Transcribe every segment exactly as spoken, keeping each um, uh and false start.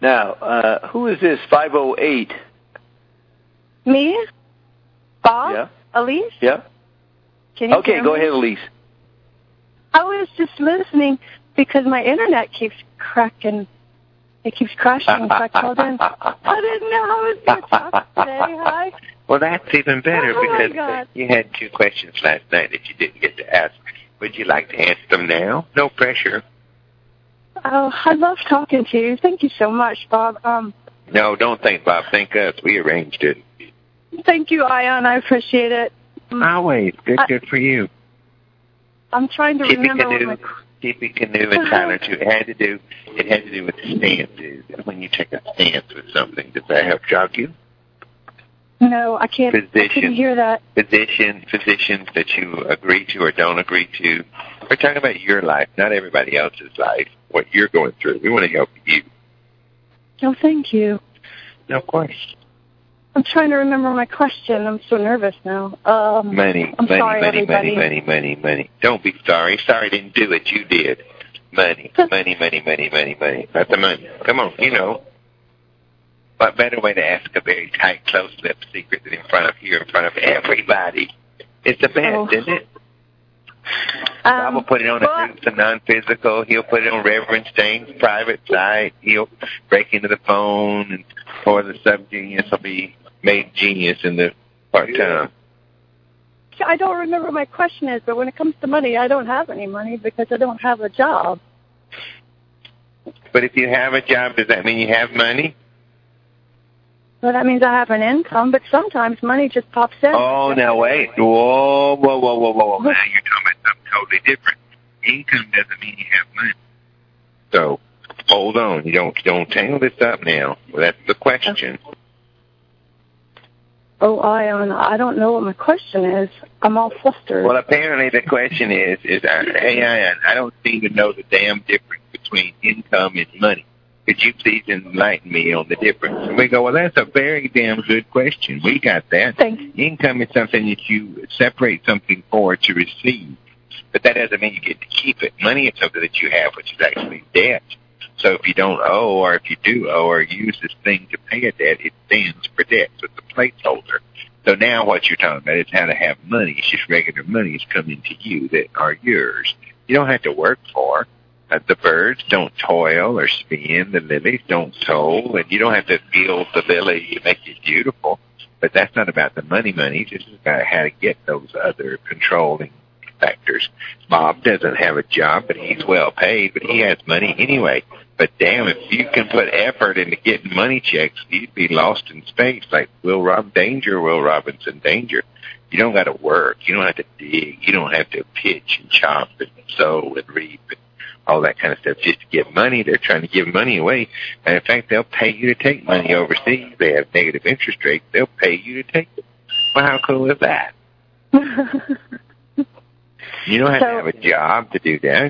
Now, uh, who is this five oh eight? Me? Bob? Yeah. Elise? Yeah. Can you Okay, hear go me? ahead, Elise. I was just listening because my internet keeps cracking. It keeps crashing, so I called in. I didn't know I was going to talk today. Hi. Well, that's even better Oh, my because God. you had two questions last night that you didn't get to ask. Would you like to answer them now? No pressure. Oh, I love talking to you. Thank you so much, Bob. Um, No, don't think, Bob. Thank us. We arranged it. thank you, Ion. I appreciate it. Um, Always. Good, I- good for you. I'm trying to Tippy remember what Canoe, my... Tippy Canoe and Tyler too. It had to do. It had to do with stances. When you take a stance with something, does that help jog you? No, I can't. I couldn't Position. hear that. Position, positions that you agree to or don't agree to. We're talking about your life, not everybody else's life. What you're going through. We want to help you. Oh, thank you. No, of course. I'm trying to remember my question. I'm so nervous now. Um, Money, I'm money, sorry, money, everybody. money, money, money, money. Don't be sorry. Sorry didn't do it. You did. Money, money, money, money, money, money. Not the money. Come on, you know. What better way to ask a very tight, close-lipped secret than in front of you, in front of everybody? It's the best, Oh. isn't it? Um, I will put it on well, a group, a non-physical. He'll put it on Reverend Stain's private site. He'll break into the phone, and or the sub-genius will be made genius in the part-time. I don't remember what my question is, but when it comes to money, I don't have any money because I don't have a job. But if you have a job, does that mean you have money? So that means I have an income, but sometimes money just pops in. Oh, now wait. Whoa, whoa, whoa, whoa, whoa. Now you're talking about something totally different. Income doesn't mean you have money. So, hold on. You don't, don't tangle this up now. Well, that's the question. Oh, Ion, I don't know what my question is. I'm all flustered. Well, apparently the question is, is uh, hey, Ian, I don't seem to know the damn difference between income and money. Could you please enlighten me on the difference? And we go, well, that's a very damn good question. We got that. Thanks. Income is something that you separate something for to receive. But that doesn't mean you get to keep it. Money is something that you have, which is actually debt. So if you don't owe, or if you do owe, or use this thing to pay a debt, it stands for debt. So it's a placeholder. So now what you're talking about is how to have money. It's just regular money is coming to you that are yours. You don't have to work for. Uh, the birds don't toil or spin. The lilies don't toll. And you don't have to build the lily to make it beautiful. But that's not about the money money. This is about how to get those other controlling factors. Bob doesn't have a job, but he's well paid, but he has money anyway. But damn, if you can put effort into getting money checks, you'd be lost in space like Will Rob Danger, Will Robinson Danger. You don't got to work. You don't have to dig. You don't have to pitch and chop and sow and reap and all that kind of stuff just to get money. They're trying to give money away. And in fact, they'll pay you to take money overseas. They have negative interest rates. They'll pay you to take it. Well, how cool is that? You don't have So- to have a job to do that.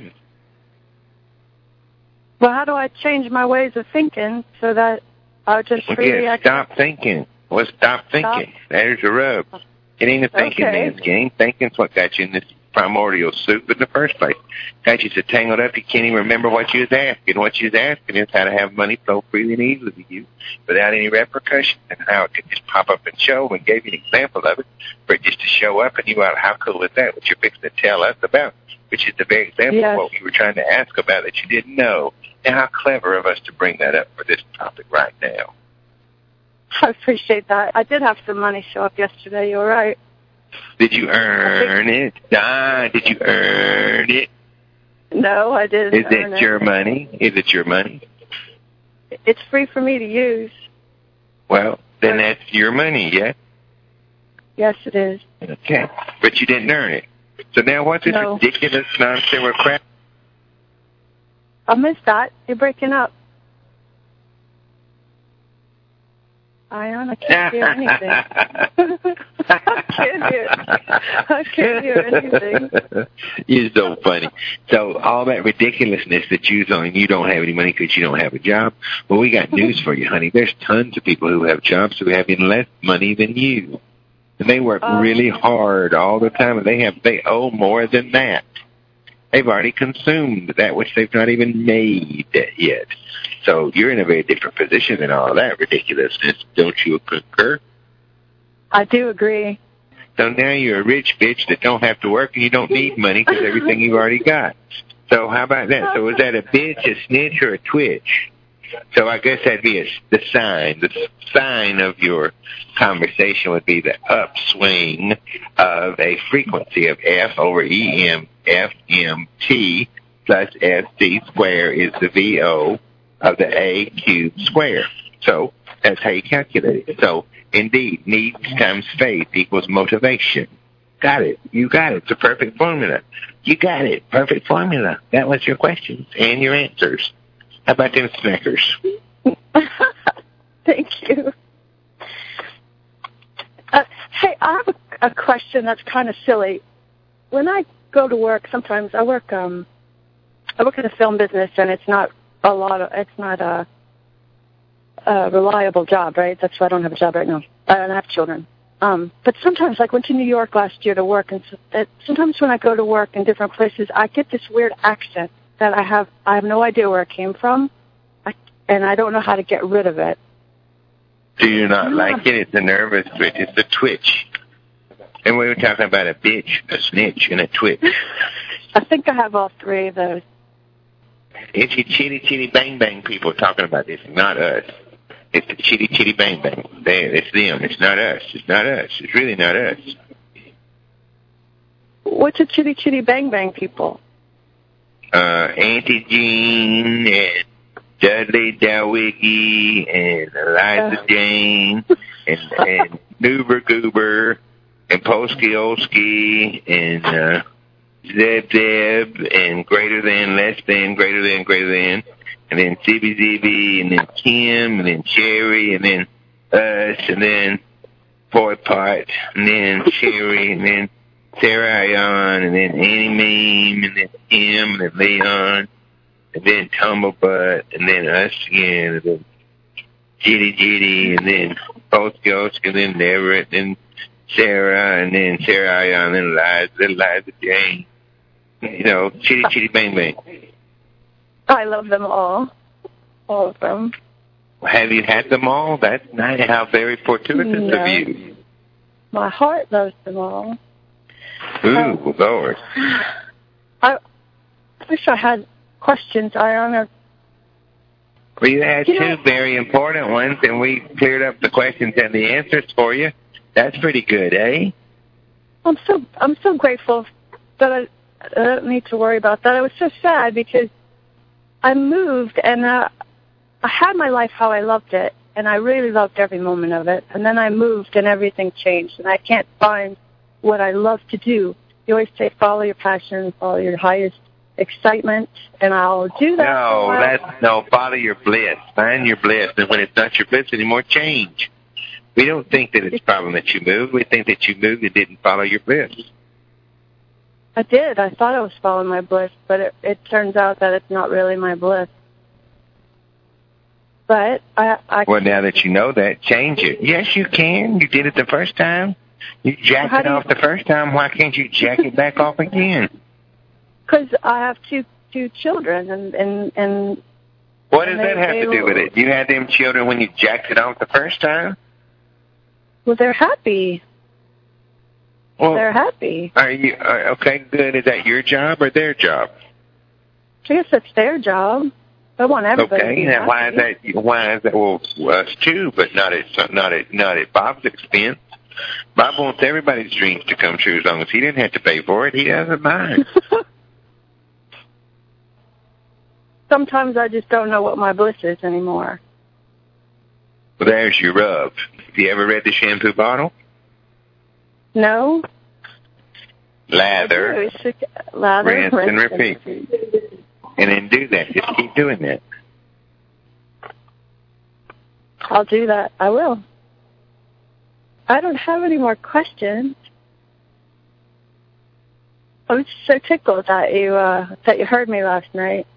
Well, how do I change my ways of thinking so that I'll just Well, really... yeah, I can- stop thinking. Well, stop thinking. There's a rub. It ain't a thinking Okay. man's game. Thinking's what got you in this primordial soup in the first place. Got you so tangled up you can't even remember what you was asking. What you was asking is how to have money flow freely and easily to you without any repercussion, and how it could just pop up and show, and gave you an example of it for it just to show up, and you out, how cool is that, what you're fixing to tell us about, which is the very example Yes. of what we were trying to ask about that you didn't know. Now, how clever of us to bring that up for this topic right now. I appreciate that. I did have some money show up yesterday. You're right. Did you earn it? Ah, did you earn it? No, I didn't. Is earn it your money? Is it your money? It's free for me to use. Well, then that's your money, yeah? Yes, it is. Okay. But you didn't earn it. So now what's this No. ridiculous nonsense crap? I missed that. You're breaking up. Ion, I can't hear anything. I can't hear. I can't hear anything. You're so funny. So all that ridiculousness that you're on, you don't have any money because you don't have a job. Well, we got news for you, honey. There's tons of people who have jobs who have even less money than you, and they work Um, really hard all the time, and they have they owe more than that. They've already consumed that which they've not even made yet. So you're in a very different position than all that ridiculousness. Don't you concur? I do agree. So now you're a rich bitch that don't have to work and you don't need money because everything you've already got. So how about that? So is that a bitch, a snitch, or a twitch? So I guess that'd be a, the sign. The sign of your conversation would be the upswing of a frequency of F over E M, F M T plus F C square is the V O of the A cubed square. So that's how you calculate it. So indeed, needs times faith equals motivation. Got it. You got it. It's a perfect formula. You got it. Perfect formula. That was your questions and your answers. How about them Snickers? Thank you. Uh, hey, I have a, a question that's kind of silly. When I go to work, sometimes I work. Um, I work in the film business, and it's not a lot of. It's not a, a reliable job, right? That's why I don't have a job right now. I don't have children. Um, but sometimes, like, I went to New York last year to work, and so, uh, sometimes when I go to work in different places, I get this weird accent that I have. I have no idea where it came from, I, and I don't know how to get rid of it. Do you not like it? It's a nervous twitch. It's a twitch. And we were talking about a bitch, a snitch, and a twitch. I think I have all three of those. It's your chitty chitty bang bang people talking about this, not us. It's the chitty chitty bang bang. They, it's them. It's not us. It's not us. It's really not us. What's a chitty chitty bang bang people? Uh, Auntie Jean and Dudley Dowicki and Eliza uh. Jane and, and Noober Goober and Polsky Olsky and uh, Zeb Zeb and greater than, less than, greater than, greater than, and then Zibby Zibby and then Kim and then Sherry and then us and then Boy Pot and then Sherry and then Sarah Ion and then Annie Meme and then Kim and then Leon and then Tumblebutt and then us again and then Jitty Jitty and then Polsky Olsky and then Everett and Sarah and then Sarah Ion and then Liza, Liza Jane. You know, chitty chitty bang bang. I love them all. All of them. Have you had them all? That's not how very fortuitous no. of you. My heart loves them all. Ooh, um, Lord. I wish I had questions. I don't know. Well, you had you two know, very important ones, and we cleared up the questions and the answers for you. That's pretty good, eh? I'm so I'm so grateful that I, I don't need to worry about that. I was so sad because I moved and uh, I had my life how I loved it, and I really loved every moment of it. And then I moved and everything changed, and I can't find what I love to do. You always say follow your passion, follow your highest excitement, and I'll do that. No, that's no, follow your bliss. Find your bliss, and when it's not your bliss anymore, change. We don't think that it's a problem that you moved. We think that you moved and didn't follow your bliss. I did. I thought I was following my bliss, but it, it turns out that it's not really my bliss. But I, I well, now that you know that, change it. Yes, you can. You did it the first time. You jacked it off you... the first time. Why can't you jack it back off again? Because I have two two children, and and and. What does and they, that have to do with it? You had them children when you jacked it off the first time. Well, they're happy. Well, they're happy. Are you are, okay? Good. Is that your job or their job? I guess it's their job. I want everybody. Okay. To be Now, happy. why is that? Why is that? Well, us too, but not at not at not at Bob's expense. Bob wants everybody's dreams to come true as long as he didn't have to pay for it. He doesn't mind. Sometimes I just don't know what my bliss is anymore. Well, there's your rub. Have you ever read The Shampoo Bottle? No. Lather, Lather, rinse, rinse, and repeat. And, and then do that. Just keep doing that. I'll do that. I will. I don't have any more questions. I was so tickled that you uh, that you heard me last night.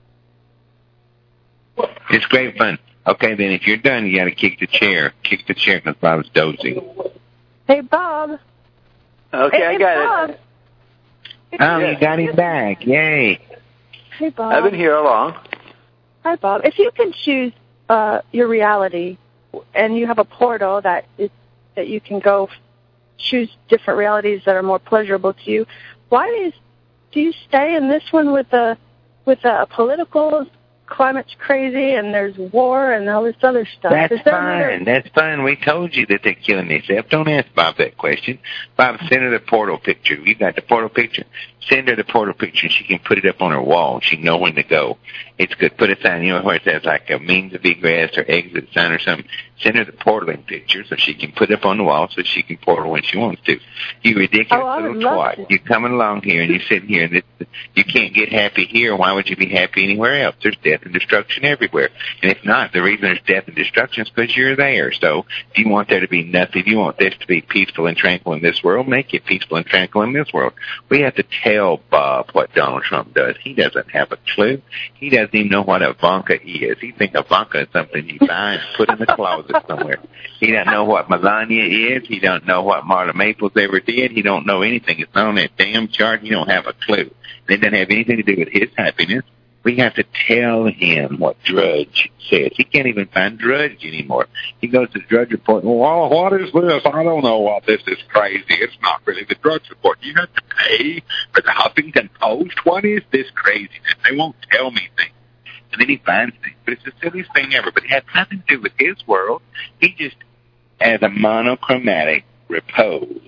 It's great fun. Okay, then if you're done, you got to kick the chair. Kick the chair because Bob's dozing. Hey, Bob. Okay, hey, I got Bob. it. Oh, you got him back. Yay. Hey, Bob. I've been here all along. Hi, Bob. If you can choose uh, your reality and you have a portal that is that you can go choose different realities that are more pleasurable to you, why is do you stay in this one with a with a political climate's crazy and there's war and all this other stuff? That's is there fine. another... That's fine. We told you that they're killing themselves. Don't ask Bob that question. Bob, send her the portal picture. You got the portal picture? Send her the portal picture. She can put it up on her wall. She can know when to go. It's good. Put a sign, you know, where it says like a means of egress or exit sign or something. Send her the portaling picture so she can put it up on the wall so she can portal when she wants to. You ridiculous oh, little twat. You're coming along here and you're sitting here and this, you can't get happy here. Why would you be happy anywhere else? There's death and destruction everywhere. And if not, the reason there's death and destruction is because you're there. So if you want there to be nothing, if you want this to be peaceful and tranquil in this world, make it peaceful and tranquil in this world. We have to tell Bob what Donald Trump does. He doesn't have a clue. He doesn't even know what Ivanka is. He thinks Ivanka is something you buy and put in the closet somewhere. He doesn't know what Melania is. He don't know what Marla Maples ever did. He don't know anything. It's not on that damn chart. He don't have a clue. And it doesn't have anything to do with his happiness. We have to tell him what Drudge says. He can't even find Drudge anymore. He goes to the Drudge Report, well, what is this? I don't know what this is crazy. It's not really the Drudge Report. You have to pay for the Huffington Post. What is this craziness? They won't tell me things. And then he finds things. But it's the silliest thing ever. But it has nothing to do with his world. He just has a monochromatic repose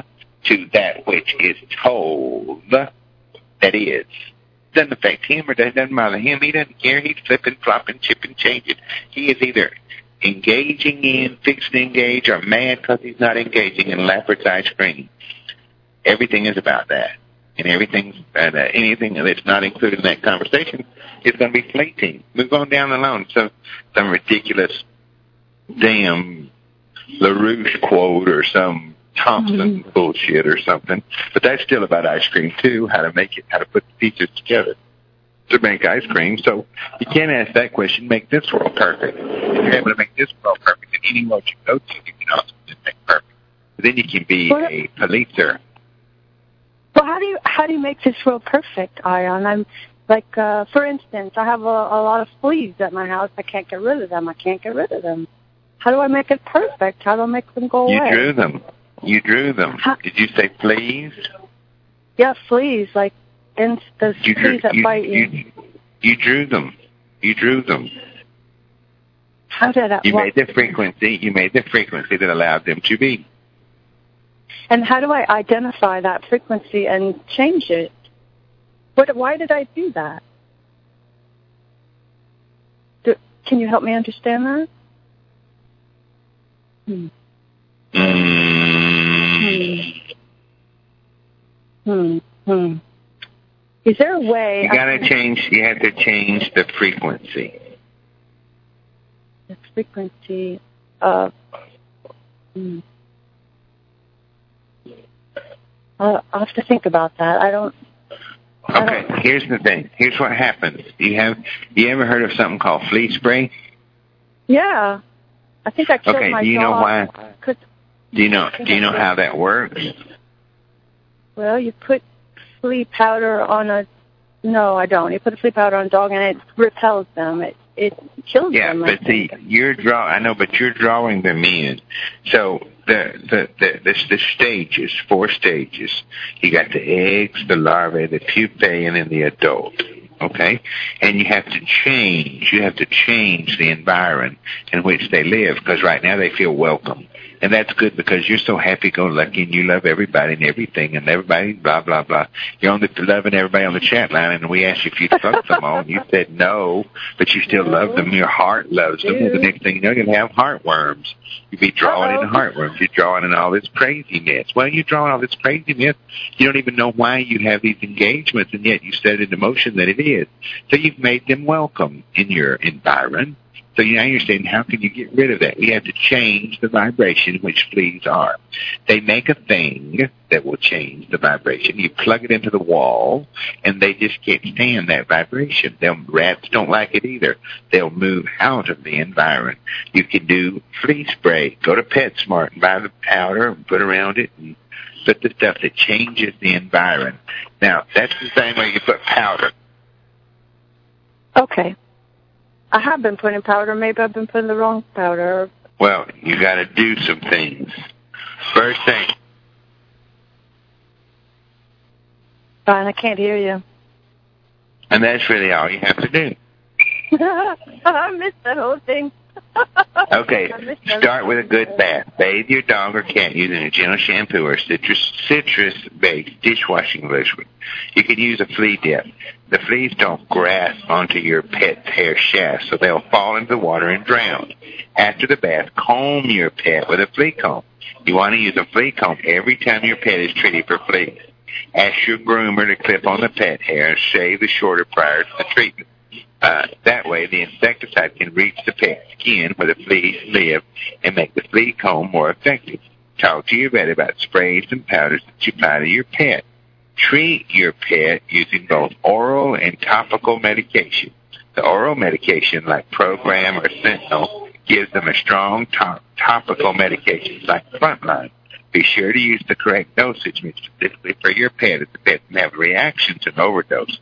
to that which is told that is. Doesn't affect him or doesn't bother him. He doesn't care. He's flipping, flopping, chipping, changing. He is either engaging in, fixing to engage, or mad because he's not engaging in Laffert's ice cream. Everything is about that. And everything, uh, anything that's not included in that conversation is going to be fleeting. Move on down the line. So some ridiculous damn LaRouche quote or some Thompson mm-hmm. bullshit or something. But that's still about ice cream, too, how to make it, how to put the pieces together to make ice cream. So you can't ask that question, make this world perfect. If you're able to make this world perfect, then any world you go to, you can also make perfect. But then you can be well, a policer. Well, how do you how do you make this world perfect, Ion? I'm like, uh, for instance, I have a, a lot of fleas at my house. I can't get rid of them. I can't get rid of them. How do I make it perfect? How do I make them go away? You drew them. You drew them. How? Did you say fleas? Yeah, fleas, like in the you fleas drew, that you, bite you. you. You drew them. You drew them. How did I? You what? made the frequency. You made the frequency that allowed them to be. And how do I identify that frequency and change it? What? Why did I do that? Do, can you help me understand that? Hmm. Mm. Hmm. Hmm. Hmm. Is there a way? You gotta can... change. You have to change the frequency. The frequency of. Hmm. I'll, I'll have to think about that. I don't. Okay. I don't... Here's the thing. Here's what happens. You have. You ever heard of something called flea spray? Yeah. I think I killed okay. my Do you know dog. why? Could... Do you know? Do you know how that works? Well, you put flea powder on a. No, I don't. You put a flea powder on a dog and it repels them. It it kills yeah, them. Yeah, but see, you're draw. I know, but you're drawing them in. So the the the the, the stages, four stages. You got the eggs, the larvae, the pupae, and then the adult. Okay, and you have to change. You have to change the environment in which they live because right now they feel welcome. And that's good because you're so happy-go-lucky and you love everybody and everything and everybody, blah, blah, blah. You're on the, loving everybody on the chat line, and we asked you if you'd fuck them all, and you said no, but you still love them. Your heart loves them. And the next thing you know, you're going to have heartworms. You'll be drawing Uh-oh. in heartworms. You're drawing in all this craziness. Well, you're drawing all this craziness. You don't even know why you have these engagements, and yet you set it into motion that it is. So you've made them welcome in your environment. So now you're saying, how can you get rid of that? We have to change the vibration, which fleas are. They make a thing that will change the vibration. You plug it into the wall, and they just can't stand that vibration. Them rats don't like it either. They'll move out of the environment. You can do flea spray. Go to PetSmart and buy the powder and put around it and Put the stuff that changes the environment. Now, that's the same way you put powder. Okay. I have been putting powder. Maybe I've been putting the wrong powder. Well, you got to do some things. First thing. Fine, I can't hear you. And that's really all you have to do. I missed that whole thing. Okay, start with a good bath. Bathe your dog or cat using a gentle shampoo or citrus citrus-based dishwashing liquid. You can use a flea dip. The fleas don't grasp onto your pet's hair shaft, so they'll fall into the water and drown. After the bath, comb your pet with a flea comb. You want to use a flea comb every time your pet is treated for fleas. Ask your groomer to clip on the pet hair and shave the shorter prior to the treatment. Uh, that way, the insecticide can reach the pet's skin where the fleas live and make the flea comb more effective. Talk to your vet about sprays and powders that you apply to your pet. Treat your pet using both oral and topical medication. The oral medication, like Program or Sentinel, gives them a strong top- topical medication like Frontline. Be sure to use the correct dosage specifically for your pet if the pet can have a reaction to an overdose.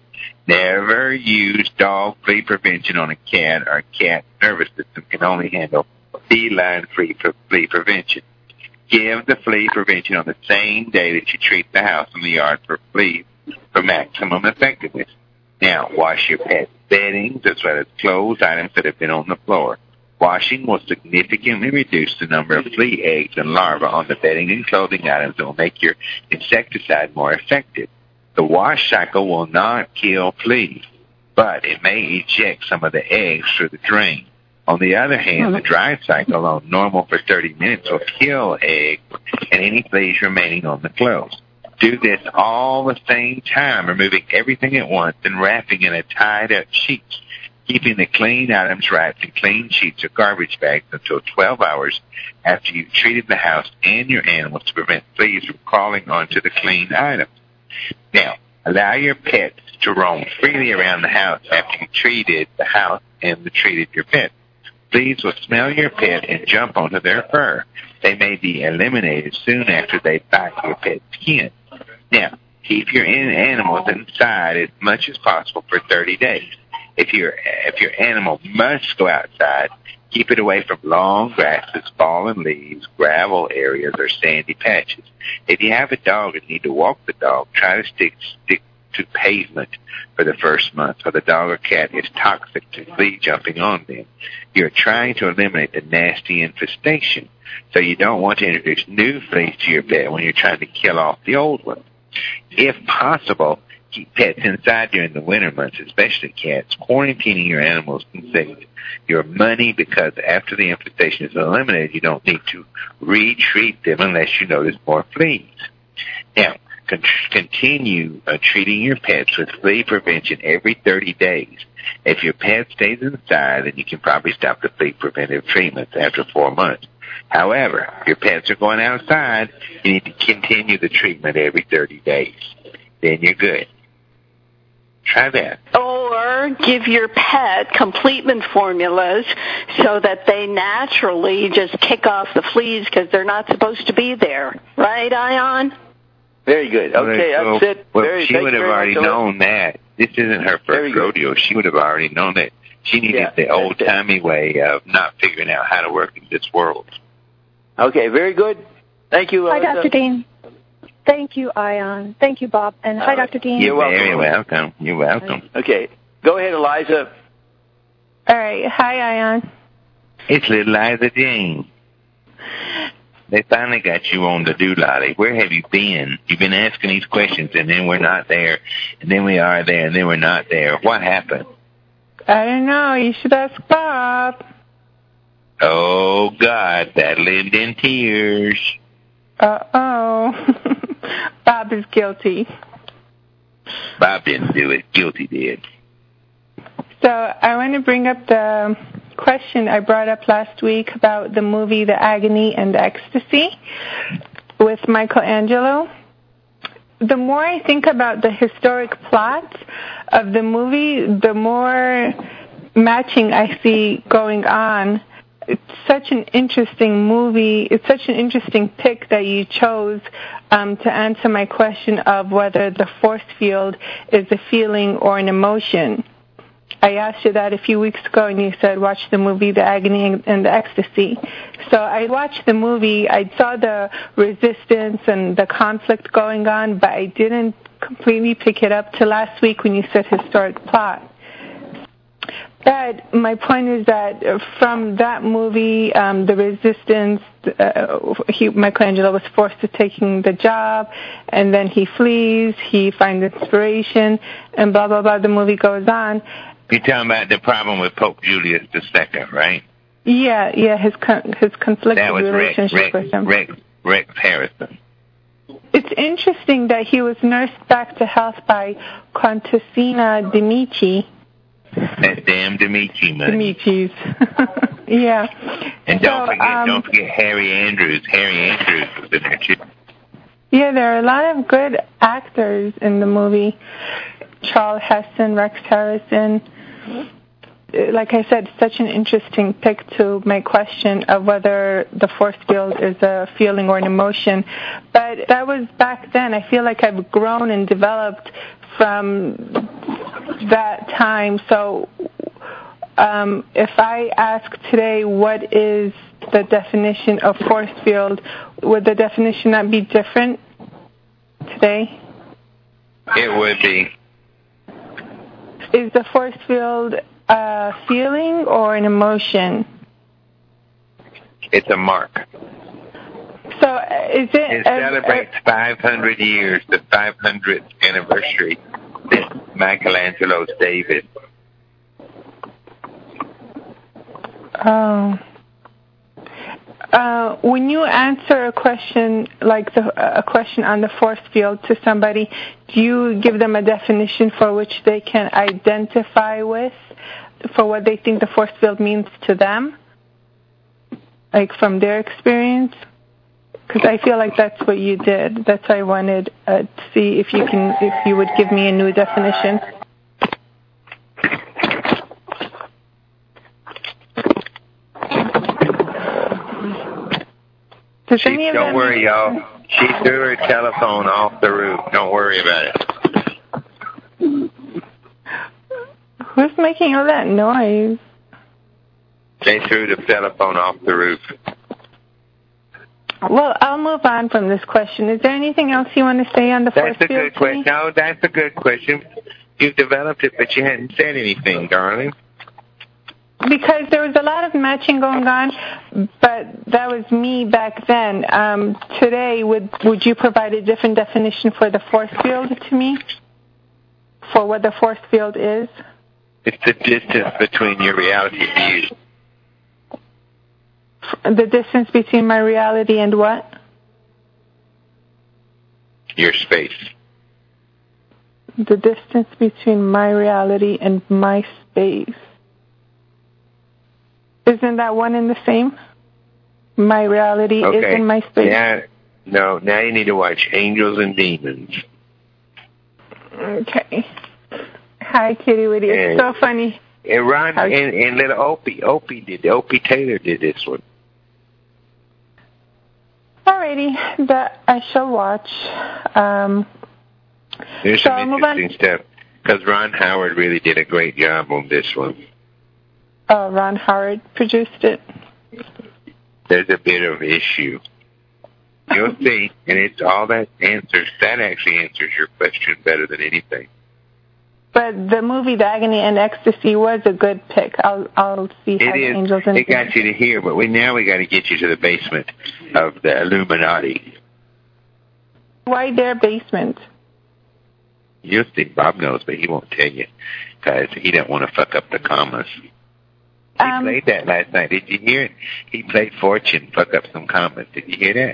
Never use dog flea prevention on a cat, or a cat's nervous system can only handle feline flea flea prevention. Give the flea prevention on the same day that you treat the house and the yard for fleas for maximum effectiveness. Now, wash your pet's beddings as well as clothes items that have been on the floor. Washing will significantly reduce the number of flea eggs and larvae on the bedding and clothing items that will make your insecticide more effective. The wash cycle will not kill fleas, but it may eject some of the eggs through the drain. On the other hand, the dry cycle, although normal for thirty minutes, will kill eggs and any fleas remaining on the clothes. Do this all the same time, removing everything at once and wrapping in a tied-up sheet. Keeping the clean items wrapped in clean sheets or garbage bags until twelve hours after you've treated the house and your animals to prevent fleas from crawling onto the clean items. Now, allow your pets to roam freely around the house after you've treated the house and treated your pet. Fleas will smell your pet and jump onto their fur. They may be eliminated soon after they bite your pet's skin. Now, keep your animals inside as much as possible for thirty days. If your if your animal must go outside, keep it away from long grasses, fallen leaves, gravel areas, or sandy patches. If you have a dog and need to walk the dog, try to stick stick to pavement for the first month, or the dog or cat is toxic to flea jumping on them. You're trying to eliminate the nasty infestation, so you don't want to introduce new fleas to your pet when you're trying to kill off the old ones. If possible, keep pets inside during the winter months, especially cats. Quarantining your animals can save your money because after the infestation is eliminated, you don't need to retreat them unless you notice more fleas. Now, con- continue uh, treating your pets with flea prevention every thirty days. If your pet stays inside, then you can probably stop the flea preventive treatments after four months. However, if your pets are going outside, you need to continue the treatment every thirty days. Then you're good. Try that. Or give your pet completement formulas so that they naturally just kick off the fleas because they're not supposed to be there. Right, Ion? Very good. Okay, well, that's it. Well, very, she would have already known that. This isn't her first rodeo. She would have already known that. She needed yeah, the old-timey way of not figuring out how to work in this world. Okay, very good. Thank you, Hi, Doctor Dean. Thank you, Ion. Thank you, Bob. And hi, uh, Doctor Dean. You're welcome. Very welcome. You're welcome. Okay. Go ahead, Eliza. All right. Hi, Ion. It's little Eliza Jane. They finally got you on the doolally. Where have you been? You've been asking these questions, and then we're not there, and then we are there, and then we're not there. What happened? I don't know. You should ask Bob. Oh, God. That lived in tears. Uh-oh. Bob is guilty. Bob didn't do it. Guilty did. So I want to bring up the question I brought up last week about the movie The Agony and Ecstasy with Michelangelo. The more I think about the historic plot of the movie, the more matching I see going on it's such an interesting movie. It's such an interesting pick that you chose um, to answer my question of whether the force field is a feeling or an emotion. I asked you that a few weeks ago, and you said watch the movie The Agony and the Ecstasy. So I watched the movie. I saw the resistance and the conflict going on, but I didn't completely pick it up till last week when you said historic plot. But my point is that from that movie, um, the resistance, uh, he, Michelangelo was forced to taking the job, and then he flees, he finds inspiration, and blah, blah, blah, the movie goes on. You're talking about the problem with Pope Julius the Second, right? Yeah, yeah, his con- his conflicted that was relationship Rex, with him. Rex, Rex Harrison. It's interesting that he was nursed back to health by Contessina Dimici. That damn Dimici money. Dimicis. Yeah. And don't so, forget, um, don't forget Harry Andrews. Harry Andrews was in there too. Yeah, there are a lot of good actors in the movie. Charles Heston, Rex Harrison. Like I said, such an interesting pick to my question of whether the force field is a feeling or an emotion. But that was back then. I feel like I've grown and developed from that time. So um, if I ask today what is the definition of force field, would the definition not be different today? It would be. Is the force field a feeling or an emotion? It's a mark. So is it... It celebrates uh, five hundred years, the five hundredth anniversary since Michelangelo's David. Oh. Uh, when you answer a question like the, a question on the force field to somebody, do you give them a definition for which they can identify with, for what they think the force field means to them, like from their experience? Because I feel like that's what you did. That's why I wanted uh, to see if you can, if you would give me a new definition. Does she, don't worry, y'all. She threw her telephone off the roof. Don't worry about it. Who's making all that noise? They threw the telephone off the roof. Well, I'll move on from this question. Is there anything else you want to say on the force field? That's a field good question. No, that's a good question. You've developed it, but you hadn't said anything, darling. Because there was a lot of matching going on, but that was me back then. Um, today, would would you provide a different definition for the force field to me? For what the force field is? It's the distance between your reality views. The distance between my reality and what? Your space. The distance between my reality and my space. Isn't that one and the same? My reality okay. is in my space. Now, no, now you need to watch Angels and Demons. Okay. Hi, Kitty Witty. It's and, so funny. And Ron and, and little Opie. Opie did. Opie Taylor did this one. Alrighty, that I shall watch. Um, There's so some interesting stuff because Ron Howard really did a great job on this one. Uh, Ron Howard produced it. There's a bit of issue. You'll see, and it's all that answers. That actually answers your question better than anything. But the movie The Agony and Ecstasy was a good pick. I'll I'll see how it is. Angels and It got you to here, but we now we got to get you to the basement of the Illuminati. Why their basement? You'll see. Bob knows, but he won't tell you because he don't want to fuck up the commas. He um, played that last night. Did you hear it? He played Fortune, fuck up some commas. Did you hear that?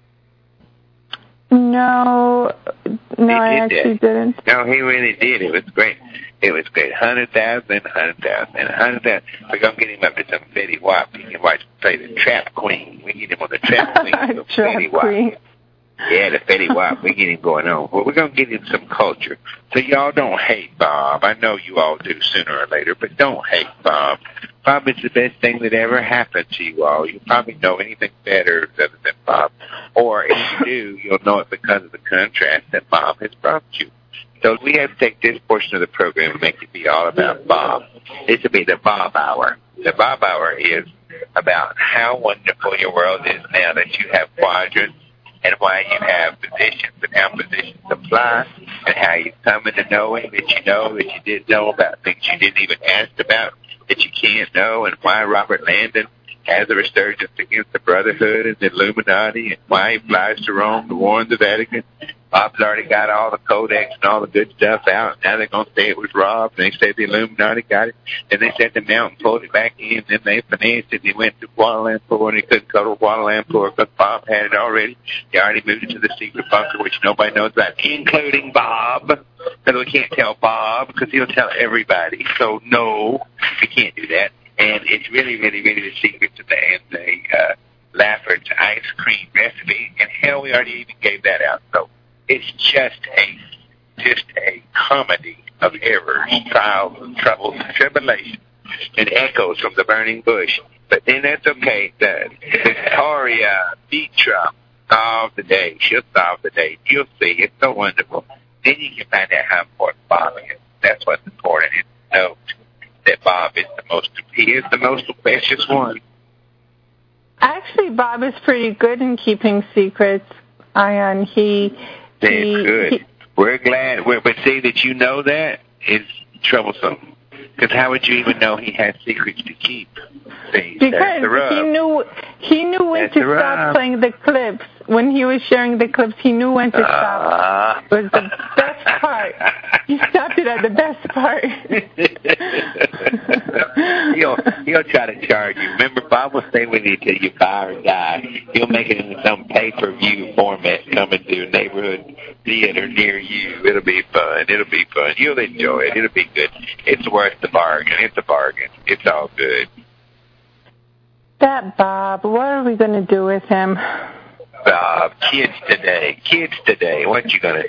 No, no, I actually that. didn't. No, he really did. It was great. It was great. Hundred thousand, hundred thousand, hundred thousand. We're gonna get him up to some Fetty Wap. He can watch play the Trap Queen. We get him on the Trap Queen. Trap Queen. Yeah, the Fetty Wap, we get him going on. Well, we're going to get him some culture. So y'all don't hate Bob. I know you all do sooner or later, but don't hate Bob. Bob is the best thing that ever happened to you all. You probably know anything better other than Bob. Or if you do, you'll know it because of the contrast that Bob has brought you. So we have to take this portion of the program and make it be all about Bob. This will be the Bob Hour. The Bob Hour is about how wonderful your world is now that you have quadrants, and why you have positions and how positions apply, and how you come into knowing that you know that you didn't know about things you didn't even ask about that you can't know, and why Robert Landon has a resurgence against the Brotherhood and the Illuminati, and why he flies to Rome to warn the Vatican. Bob's already got all the codex and all the good stuff out. Now they're going to say it was robbed. And they said the Illuminati got it. Then they said the mountain pulled it back in. Then they financed it. He went to Kuala Lumpur, and he couldn't go to Kuala Lumpur because Bob had it already. He already moved it to the secret bunker, which nobody knows about, including Bob. Because we can't tell Bob because he'll tell everybody. So, no, we can't do that. And it's really, really, really the secret to the, and the uh, Laffer's ice cream recipe. And hell, we already even gave that out. So it's just a just a comedy of errors, trials, and troubles, and tribulations, and echoes from the burning bush. But then that's okay. The Victoria Vitra solved the day. She'll solve the day. You'll see. It's so wonderful. Then you can find out how important Bob is. That's what's important. Is to know that Bob is the most. He is the most precious one. Actually, Bob is pretty good in keeping secrets. Ian, he. That's he, good. He, We're glad. We're, but see that you know that is troublesome. Because how would you even know he has secrets to keep? See, because he knew he knew when that's to stop playing the clips. When he was sharing the clips, he knew when to uh, stop. It was the best part. He stopped it at the best part. he'll he'll try to charge you. Remember, Bob will stay with you till you buy or die. He'll make it in some pay-per-view format coming to a neighborhood theater near you. It'll be fun. It'll be fun. You'll enjoy it. It'll be good. It's worth the bargain. It's a bargain. It's all good. That Bob, what are we going to do with him? Bob, kids today. Kids today. What you going to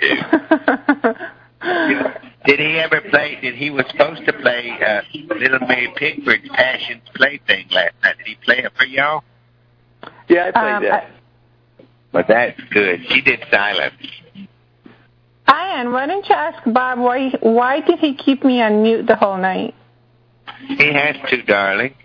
do? Did he ever play? Did he was supposed to play uh, Little Mary Pickford's Passion's Plaything last night? Did he play it for y'all? Yeah, I played um, that. I, But that's good. She did silence. Ian, why don't you ask Bob why why did he keep me on mute the whole night? He has to, darling.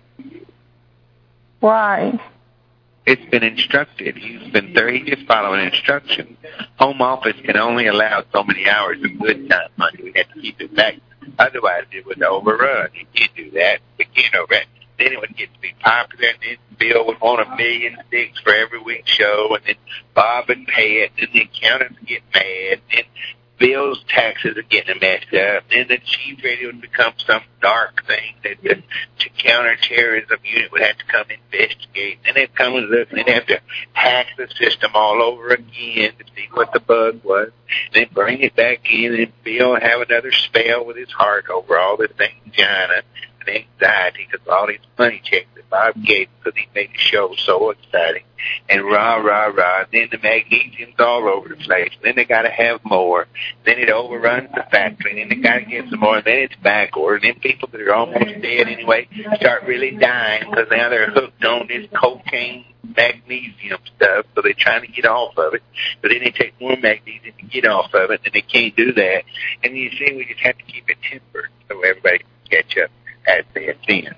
Why? It's been instructed. He's been there. He's just following instructions. Home office can only allow so many hours of good time money. We have to keep it back. Otherwise, it would overrun. You can't do that. We can't overrun. Then it would get to be popular, and then Bill would want a million sticks for every week's show, and then Bob would pay it, and the accountants would get mad, and Bill's taxes are getting messed up, and the chief radio would become some dark thing that the counterterrorism unit would have to come investigate, and they'd come and look, and they'd have to hack the system all over again to see what the bug was, and then bring it back in, and Bill would have another spell with his heart over all this angina and anxiety because all these money checks that Bob gave because he made the show so exciting. And rah, rah, rah. Then the magnesium's all over the place. Then they got to have more. Then it overruns the factory. Then they got to get some more. Then it's back order. And then people that are almost dead anyway start really dying because now they're hooked on this cocaine magnesium stuff. So they're trying to get off of it. But then they take more magnesium to get off of it. And they can't do that. And you see, we just have to keep it tempered so everybody can catch up as they ascend.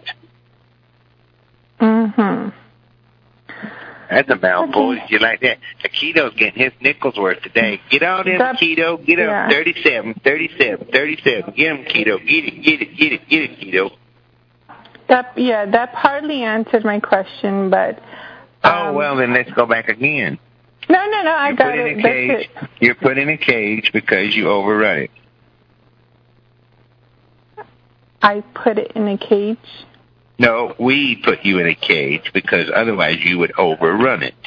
Mm-hmm. That's a mouthful. Did you like that? Akito's getting his nickel's worth today. Get on in, Keto. Get yeah. up. thirty-seven, thirty-seven, thirty-seven. Get him, Keto. Get it, get it, get it, get it, Keto. That, yeah, that partly answered my question, but... Um, oh, well, then let's go back again. No, no, no, I You're got put it. In a cage. That's it. You're put in a cage because you overrun it. I put it in a cage? No, we put you in a cage because otherwise you would overrun it.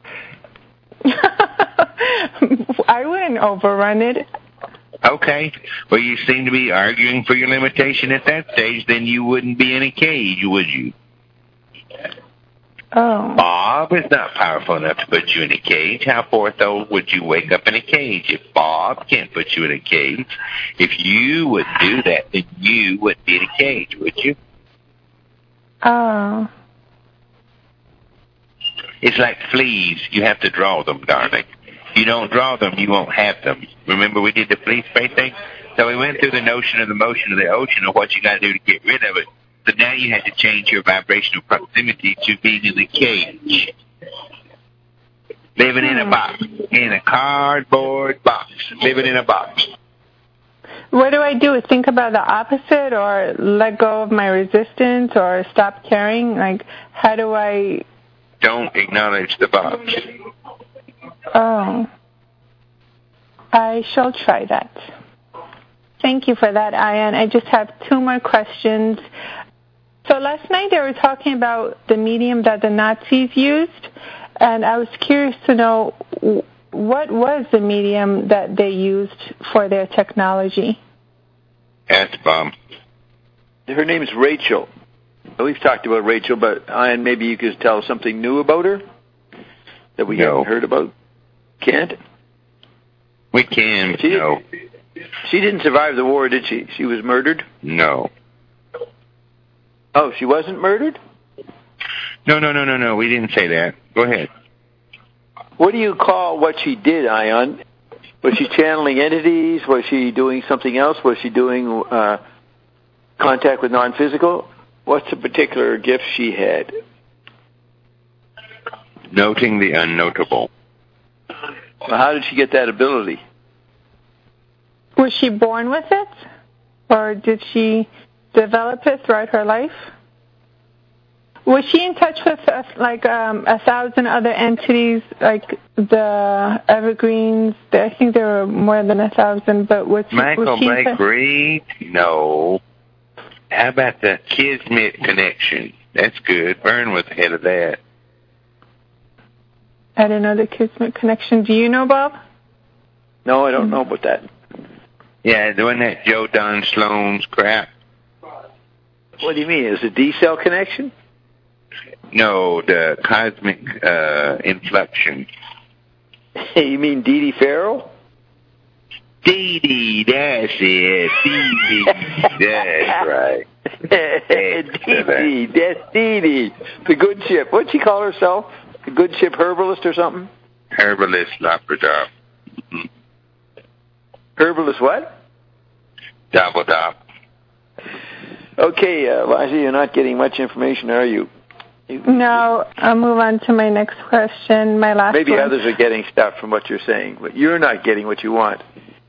I wouldn't overrun it. Okay. Well, you seem to be arguing for your limitation at that stage. Then you wouldn't be in a cage, would you? Oh. Bob is not powerful enough to put you in a cage. How forth old would you wake up in a cage? If Bob can't put you in a cage, if you would do that, then you wouldn't be in a cage, would you? Oh. It's like fleas. You have to draw them, darling. If you don't draw them, you won't have them. Remember we did the flea spray thing? So we went through the notion of the motion of the ocean of what you got to do to get rid of it. So now you had to change your vibrational proximity to being in the cage. Living in a box. In a cardboard box. Living in a box. What do I do? Think about the opposite, or let go of my resistance, or stop caring? Like, how do I... Don't acknowledge the box. Oh. I shall try that. Thank you for that, Ayan. I just have two more questions. So last night they were talking about the medium that the Nazis used, and I was curious to know what was the medium that they used for their technology. Ask Bob. Her name is Rachel. We've talked about Rachel, but Ian, maybe you could tell us something new about her that we no. haven't heard about. Can't? We can, she no. She didn't survive the war, did she? She was murdered? No. Oh, she wasn't murdered? No, no, no, no, no. We didn't say that. Go ahead. What do you call what she did, Ion? Was she channeling entities? Was she doing something else? Was she doing uh, contact with non-physical? What's the particular gift she had? Noting the unnotable. Well, how did she get that ability? Was she born with it? Or did she develop it throughout her life? Was she in touch with uh, like um, a thousand other entities, like the Evergreens? I think there were more than a thousand, but was she, Michael was she Blake in t- Reed? No. How about the Kismet connection? That's good. Vern was ahead of that. I don't know the Kismet connection. Do you know, Bob? No, I don't know about that. Yeah, doing that Joe Don Sloan's crap. What do you mean? Is it D-cell connection? No, the cosmic uh, inflection. You mean Dee Dee Farrell? Dee Dee, that's it. Dee Dee, that's right. Dee Dee, that's Dee Dee. The good ship. What'd she call herself? The good ship herbalist or something? Herbalist Labrador. Mm-hmm. Herbalist what? Dabbledop. Okay, uh, Liza, you're not getting much information, are you? you no, I'll move on to my next question, my last Maybe one. others are getting stuff from what you're saying, but you're not getting what you want.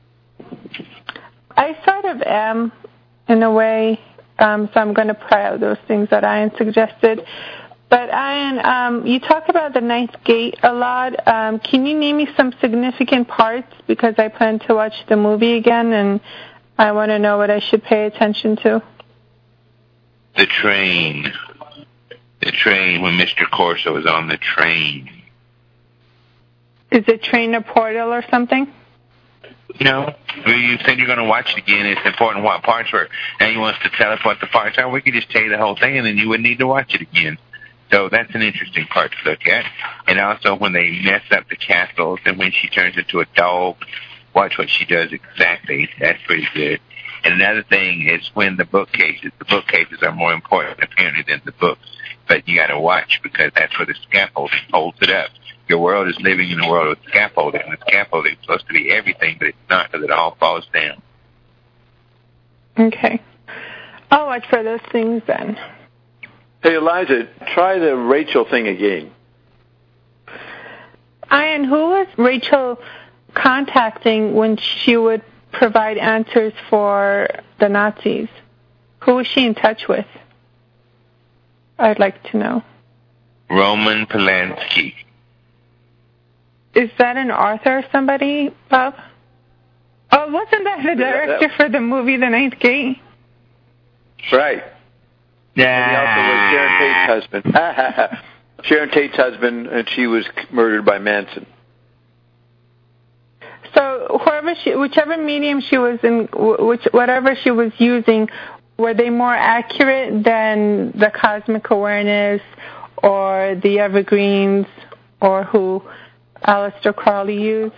I sort of am, in a way, um, so I'm going to pry out those things that Ian suggested. But Ian, um, you talk about the ninth gate a lot. Um, can you name me some significant parts? Because I plan to watch the movie again, and I want to know what I should pay attention to. The train. The train, when Mister Corso was on the train. Is the train a portal or something? No. You said you're going to watch it again. It's important what parts were. Now you want us to tell us what the parts are. We could just tell you the whole thing, and then you wouldn't need to watch it again. So that's an interesting part to look at. And also when they mess up the castles and when she turns into a dog, watch what she does exactly. That's pretty good. And another thing is when the bookcases, the bookcases are more important apparently than the books. But you got to watch because that's where the scaffolding holds it up. Your world is living in a world with scaffolding. And the scaffolding is supposed to be everything, but it's not because it all falls down. Okay. I'll watch for those things then. Hey, Eliza, try the Rachel thing again. Ian, who was Rachel contacting when she would provide answers for the Nazis? Who was she in touch with? I'd like to know. Roman Polanski. Is that an author or somebody, Bob? Oh, wasn't that the director for the movie The Ninth Gate? Right. Yeah. And he also was Sharon Tate's husband. Sharon Tate's husband, and she was murdered by Manson. So whoever she, whichever medium she was in, which whatever she was using, were they more accurate than the cosmic awareness, or the Evergreens, or who Aleister Crowley used?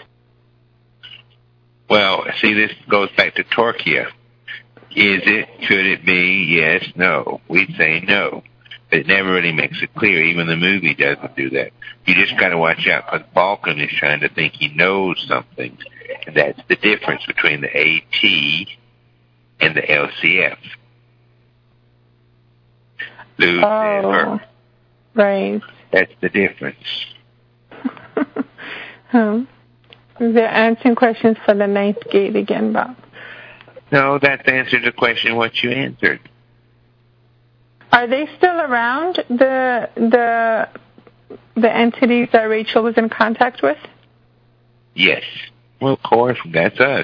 Well, see, this goes back to Torquia. Is it? Could it be? Yes, no. We'd say no. But it never really makes it clear. Even the movie doesn't do that. You just got to watch out, because Balkan is trying to think he knows something. And that's the difference between the AT and the L C F. Lose oh, right. That's the difference. hmm. They're answering questions for the ninth gate again, Bob. No, that's answered the question what you answered. Are they still around, the the the entities that Rachel was in contact with? Yes. Well, of course, that's us.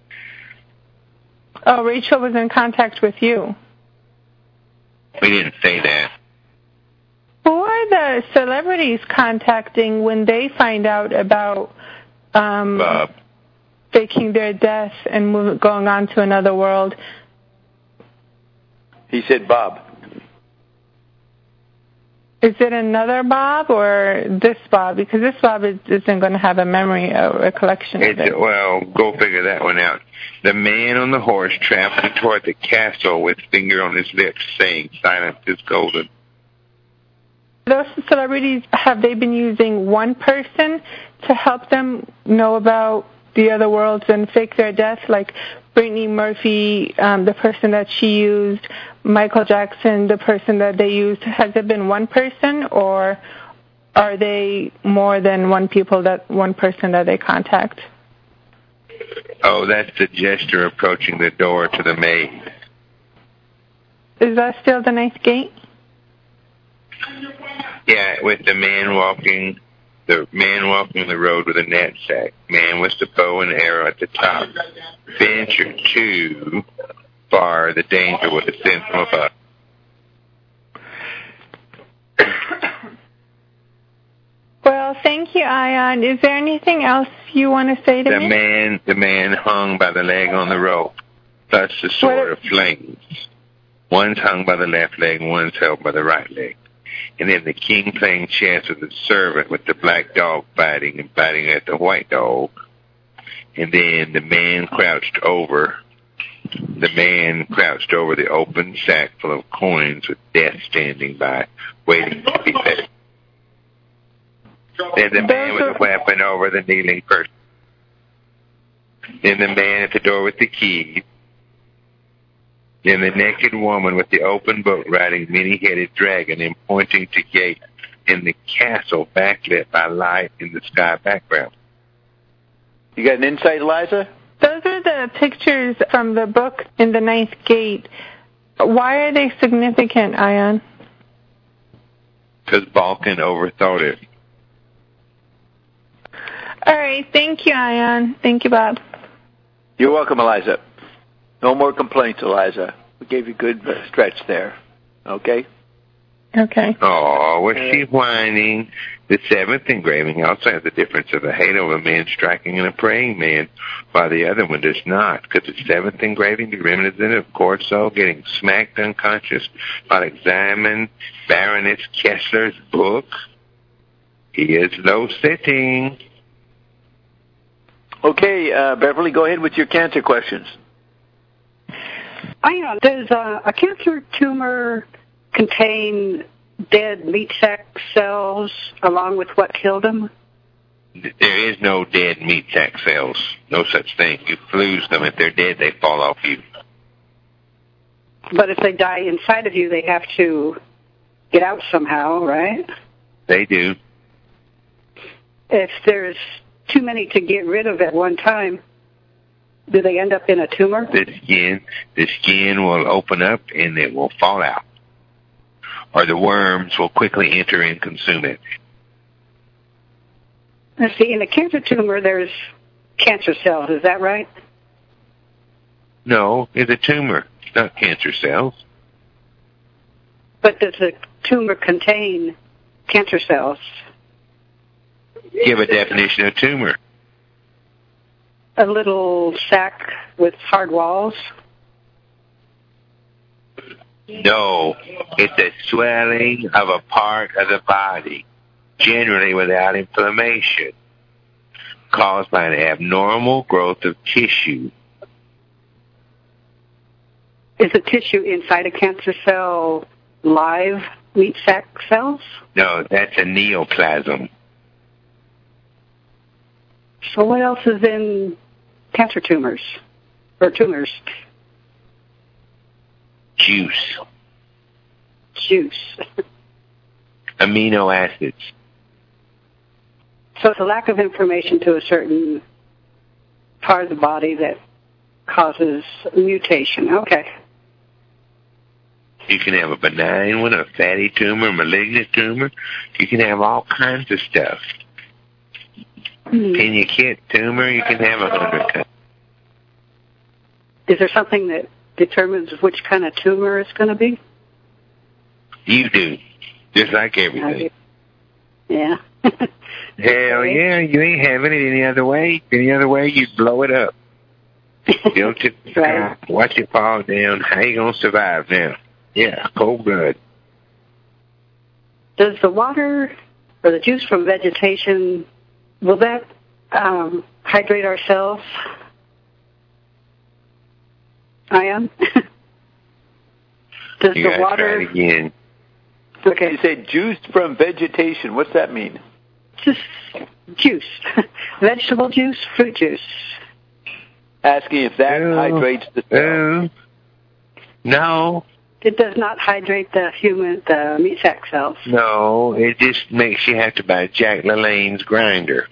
Oh, Rachel was in contact with you. We didn't say that. Who are the celebrities contacting when they find out about um, Bob. faking their death and move, going on to another world? He said Bob. Is it another Bob or this Bob? Because this Bob is, isn't going to have a memory or recollection It's, of it. Well, go figure that one out. The man on the horse traveling toward the castle with finger on his lips saying, "Silence is golden." Those celebrities, have they been using one person to help them know about the other worlds and fake their death? Like Brittany Murphy, um, the person that she used, Michael Jackson, the person that they used. Has it been one person, or are they more than one people that one person that they contact? Oh, that's the jester approaching the door to the maid. Is that still the ninth gate? Yeah, with the man walking, the man walking the road with a knapsack. Man with the bow and arrow at the top. Venture too far, the danger will descend from above. Well, thank you, Ion. Is there anything else you want to say to the me? The man, the man hung by the leg on the rope, plus the sword what? of flames. One's hung by the left leg, one's held by the right leg. And then the king playing chess with the servant with the black dog fighting and fighting at the white dog. And then the man crouched over, the man crouched over the open sack full of coins with death standing by, waiting to be fed. Then the man with the weapon over the kneeling person. Then the man at the door with the keys. Then the naked woman with the open book riding many-headed dragon and pointing to gate in the castle backlit by light in the sky background. You got an insight, Eliza? Those are the pictures from the book in the ninth gate. Why are they significant, Ion? Because Balkan overthought it. All right. Thank you, Ion. Thank you, Bob. You're welcome, Eliza. No more complaints, Eliza. We gave you a good stretch there. Okay? Okay. Oh, was she whining? The seventh engraving also has the difference of a halo of a man striking and a praying man, while the other one does not. Because the seventh engraving, the reminiscent of Corso getting smacked unconscious while examining Baroness Kessler's book. He is low sitting. Okay, uh, Beverly, go ahead with your cancer questions. I know. Does uh, a cancer tumor contain dead meat sac cells along with what killed them? There is no dead meat sac cells. No such thing. You lose them. If they're dead, they fall off you. But if they die inside of you, they have to get out somehow, right? They do. If there's too many to get rid of at one time, do they end up in a tumor? The skin, the skin will open up and it will fall out. Or the worms will quickly enter and consume it. Let's see, in a cancer tumor, there's cancer cells. Is that right? No, it's a tumor. It's not cancer cells. But does the tumor contain cancer cells? Give a definition of tumor. A little sac with hard walls. No, it's a swelling of a part of the body, generally without inflammation, caused by an abnormal growth of tissue. Is the tissue inside a cancer cell live meat sac cells? No, that's a neoplasm. So what else is in cancer tumors? Or tumors? Juice. Juice. Amino acids. So it's a lack of information to a certain part of the body that causes mutation. Okay. You can have a benign one, a fatty tumor, a malignant tumor. You can have all kinds of stuff. Mm-hmm. Can you get tumor? You can have a hundred kinds. Is there something that determines which kind of tumor it's going to be? You do. Just like everything. Yeah. Hell yeah, you ain't having it any other way. Any other way, you'd blow it up. You don't tip the right. sky, watch it fall down. How you going to survive now? Yeah, cold blood. Does the water or the juice from vegetation, will that um, hydrate our cells? Ion? Does you the gotta water... try it again. Okay. You say juice from vegetation. What's that mean? Just juice. Vegetable juice, fruit juice. Asking if that Oh, hydrates the cell. oh. No, It does not hydrate the human, the meat sac cells. no, it just makes you have to buy Jack LaLanne's grinder.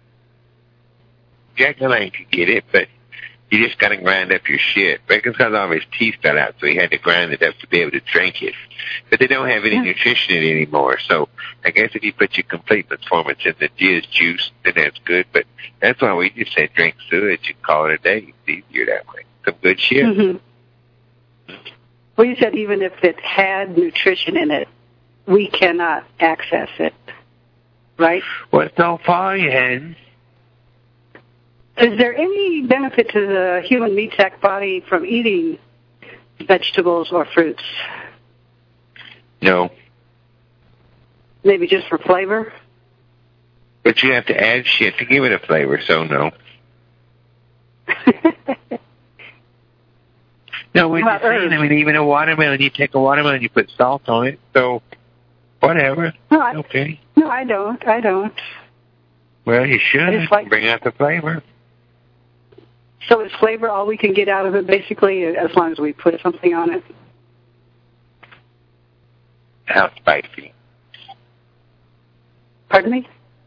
Jack LaLanne could get it, but you just got to grind up your shit. Because all of his teeth fell out, so he had to grind it up to be able to drink it. But they don't have any Yeah. nutrition in it anymore, so I guess if you put your complete performance in the jizz juice, then that's good. But that's why we just say drink sewage and call it a day. It's easier that way. Some good shit. Mm-hmm. Well, you said even if it had nutrition in it, we cannot access it, right? Well, so far you hadn't. Is there any benefit to the human meat sac body from eating vegetables or fruits? No. Maybe just for flavor? But you have to add shit to give it a flavor, so no. No, we're Well, just saying, I mean, even a watermelon, you take a watermelon, you put salt on it, so whatever. No, I, Okay. no, I don't. I don't. Well, you should. It's like- Bring out the flavor. So is flavor all we can get out of it, basically, as long as we put something on it? How spicy? Pardon me?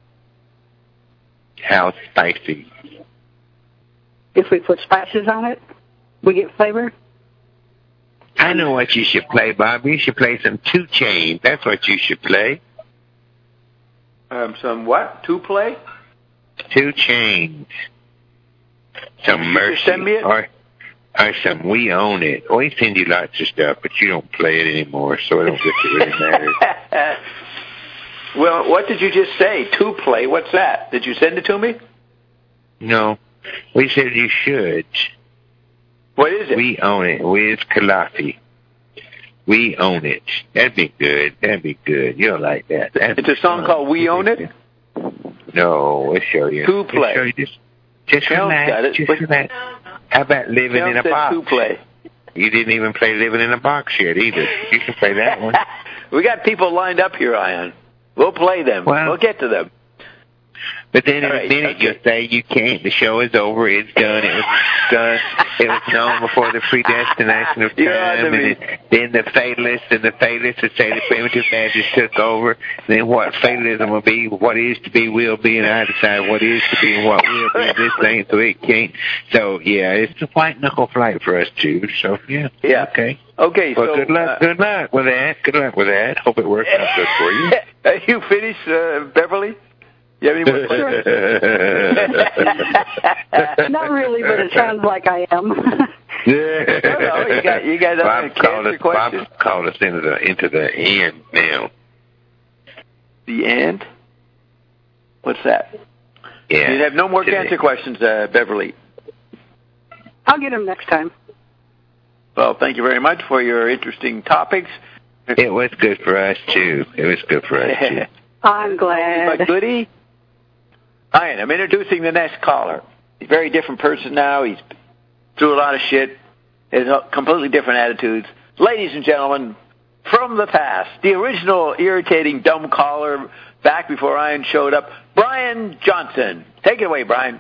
How spicy? If we put spices on it, we get flavor? I know what you should play, Bob. You should play some Two Chain. That's what you should play. Um, some what? To play? Two Chains. Some You Mercy. send me it? Or, or some We Own It. We send you lots of stuff, but you don't play it anymore, so I don't guess it really matters. Well, what did you just say? To play? What's that? Did you send it to me? No. We said you should. What is it? We Own It with Kalafi. We Own It. That'd be good. That'd be good. You'll like that. That'd It's a song fun. called We Own It? No, we'll show you. To We'll play. show you. Just, just Hell's relax. got it. Just But- relax. How about Living Kel in a said Box? To play. You didn't even play Living in a Box yet either. You can play that one. We got people lined up here, Ion. We'll play them. Well- we'll get to them. But then in All a right, minute okay. you'll say you can't. The show is over. It's done. It was done. It was known before the predestination of You're on time. to And me. then, then the fatalists and the fatalists would say the primitive badges took over. Then what fatalism will be, what is to be will be, and I decide what is to be and what will be. This ain't so it can't. So yeah, it's a white knuckle flight for us too. So yeah. Yeah. Okay. Okay, Well, so... good luck. uh, good luck with that. Good luck with that. Hope it works out good for you. Are you finished, uh, Beverly? You have any more questions? Not really, but it sounds like I am. No, no, you got- you got other Bob called cancer us, Bob questions? called us into the into the end now. The end? What's that? Yeah. You have no more Today. cancer questions, uh, Beverly. I'll get them next time. Well, thank you very much for your interesting topics. It was good for us, too. It was good for us, too. I'm glad. But Goody, Ian, I'm introducing the next caller. He's a very different person now. He's through a lot of shit. Has completely different attitudes. Ladies and gentlemen, from the past, the original irritating dumb caller back before Ian showed up, Brian Johnson. Take it away, Brian.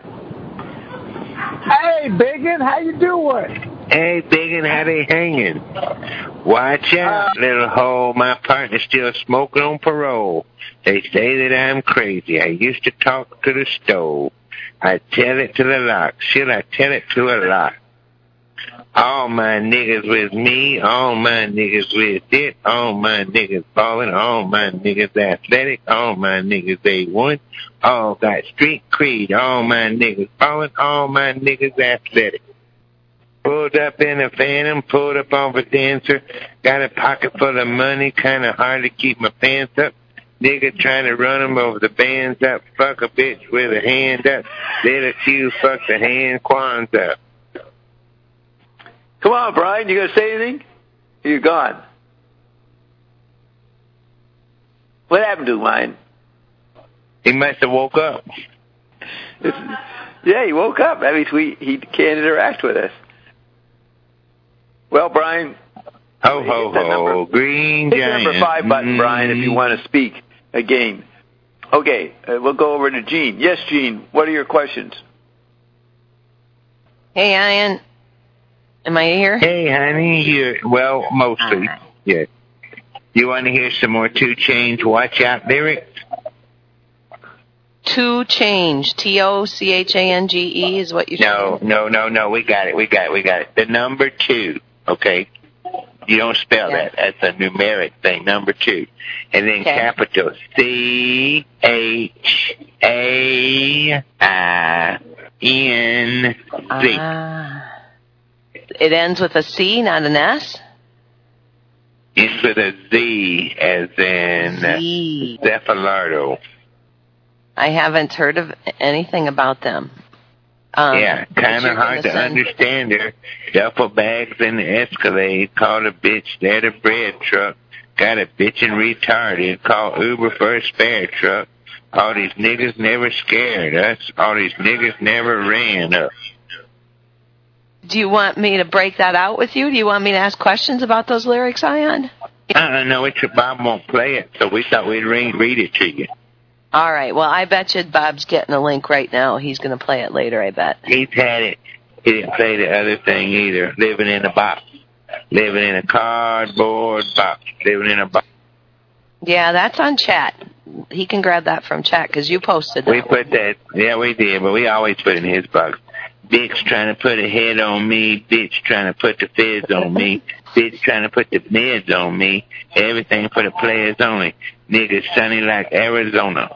Hey, Biggin, how you doing? Hey, Biggin, how they hanging? Watch out, uh, little hole. My partner's still smoking on parole. They say that I'm crazy. I used to talk to the stove. I tell it to the lock. Shit, I tell it to a lock. All my niggas with me, all my niggas with it, all my niggas ballin', all my niggas athletic, all my niggas A one, all got street creed, all my niggas ballin', all my niggas athletic. Pulled up in a Phantom, pulled up on a Dancer, got a pocket full of money, kinda hard to keep my pants up. Nigga trying to run him over the bands up, fuck a bitch with a hand up, let a few fuck the hand quans up. Come on, Brian, you gonna say anything? You're gone. What happened to mine? He must have woke up. Yeah, he woke up. That means we, he can't interact with us. Well, Brian. Ho, ho, ho, number, green hit giant. the number five button, mm. Brian, if you want to speak again. Okay, uh, we'll go over to Gene. Yes, Gene, what are your questions? Hey, Ian. Am I here? Hey, honey, you well, mostly, right. Yeah. You want to hear some more Two Change Watch Out lyrics? Two Change, T O C H A N G E is what you said? No, no, no, no, we got it, we got it, we got it. The number two, okay? You don't spell yeah. that. That's a numeric thing, number two. And then okay. capital C H A I N Z. Ah. It ends with a C, not an S? Ends with a Z, as in Z. Zephylardo. I haven't heard of anything about them. Um, yeah, kind of hard to send... understand her. Duffel bags in the Escalade, called a bitch there the bread truck. Got a bitchin' retarded, called Uber for a spare truck. All these niggas never scared us. All these niggas never ran us. Do you want me to break that out with you? Do you want me to ask questions about those lyrics, Ian? Uh, no, it's Bob won't play it, so we thought we'd read, read it to you. All right. Well, I bet you Bob's getting a link right now. He's going to play it later, I bet. He's had it. He didn't play the other thing either. Living in a box. Living in a cardboard box. Living in a box. Yeah, that's on chat. He can grab that from chat because you posted that. We put that. Yeah, we did, but we always put it in his box. Bitch trying to put a head on me. Bitch trying to put the feds on me. Bitch trying to put the meds on me. Everything for the players only. Niggas sunny like Arizona.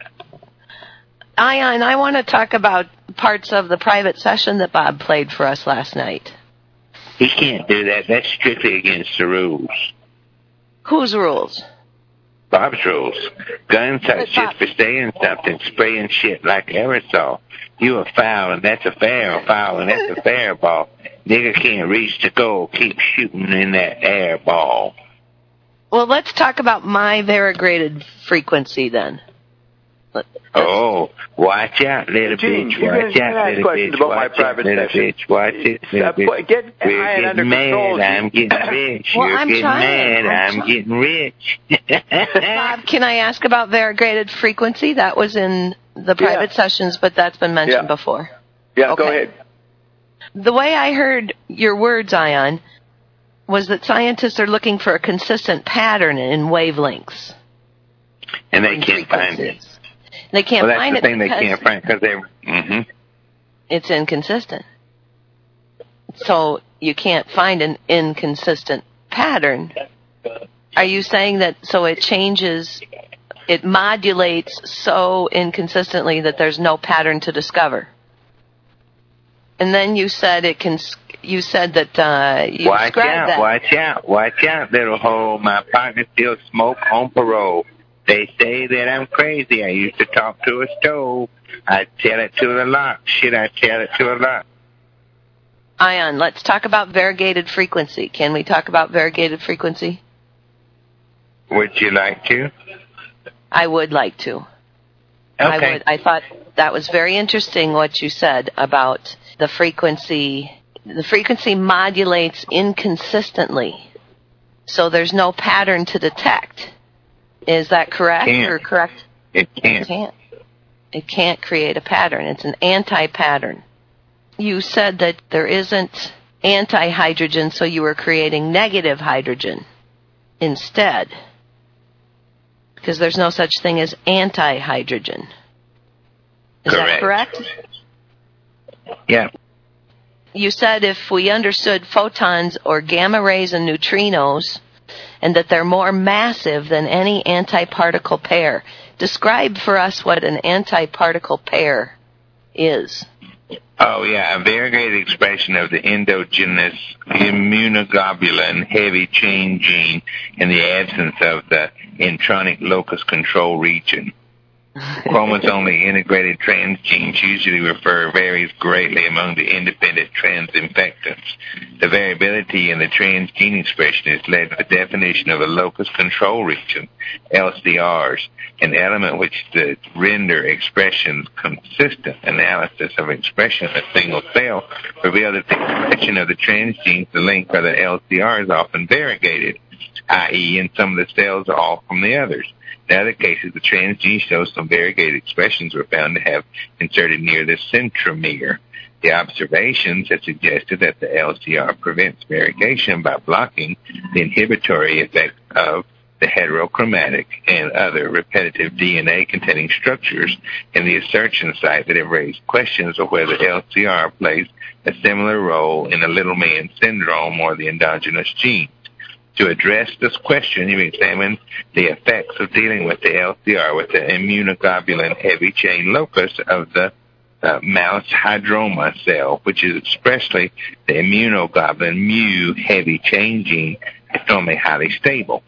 Ian, I want to talk about parts of the private session that Bob played for us last night. He can't do that. That's strictly against the rules. Whose rules? Bob's rules. Guns are just for saying something, spraying shit like aerosol. You a foul, and that's a fair foul, and that's a fair ball. Nigga can't reach the goal. Keep shooting in that air ball. Well, let's talk about my variegated frequency then. Let's, oh, watch out, little Gene, bitch. Watch out, little bitch. About watch my out, little session. bitch. Watch it, little bitch. Get We're getting mad. I'm getting rich. Well, You're I'm getting trying. mad. I'm, I'm getting rich. Bob, can I ask about variegated frequency? That was in the private yeah. sessions, but that's been mentioned yeah. before. Yeah, okay. Go ahead. The way I heard your words, Ian, was that scientists are looking for a consistent pattern in wavelengths. And they can't find it. They can't well, find it. That's the thing it they can't find because they're. Mm-hmm. It's inconsistent. So you can't find an inconsistent pattern. Are you saying that so it changes, it modulates so inconsistently that there's no pattern to discover? And then you said it can. You said that uh, you watch described out, that. Watch out! Watch out, little hole! My partner still smoke on parole. They say that I'm crazy. I used to talk to a stove. I tell it to the lock. Shit, I tell it to a lock. Ion, let's talk about variegated frequency. Can we talk about variegated frequency? Would you like to? I would like to. Okay. I would. I thought that was very interesting what you said about the frequency. The frequency modulates inconsistently, so there's no pattern to detect. Is that correct Can't. or correct? It can't. It can't. It can't create a pattern. It's an anti-pattern. You said that there isn't anti-hydrogen, so you were creating negative hydrogen instead. Because there's no such thing as anti-hydrogen. Is Correct. that correct? Yeah. You said if we understood photons or gamma rays and neutrinos, and that they're more massive than any antiparticle pair. Describe for us what an antiparticle pair is. Oh, yeah, a variegated expression of the endogenous immunoglobulin heavy chain gene in the absence of the intronic locus control region. Chromosomally integrated transgenes usually refer varies greatly among the independent transinfectants. The variability in the transgene expression has led to the definition of a locus control region, L C Rs, an element which to render expressions consistent. Analysis of expression in a single cell revealed that the expression of the transgenes, the link by the L C R, is often variegated, that is, in some of the cells are off from the others. In other cases, the transgene shows some variegated expressions were found to have inserted near the centromere. The observations have suggested that the L C R prevents variegation by blocking the inhibitory effect of the heterochromatic and other repetitive D N A-containing structures in the insertion site that have raised questions of whether L C R plays a similar role in the little man syndrome or the endogenous genes. To address this question, you examine the effects of dealing with the L C R with the immunoglobulin heavy chain locus of the uh, mouse hydroma cell, which is expressly the immunoglobulin mu heavy chain gene. It's normally highly stable.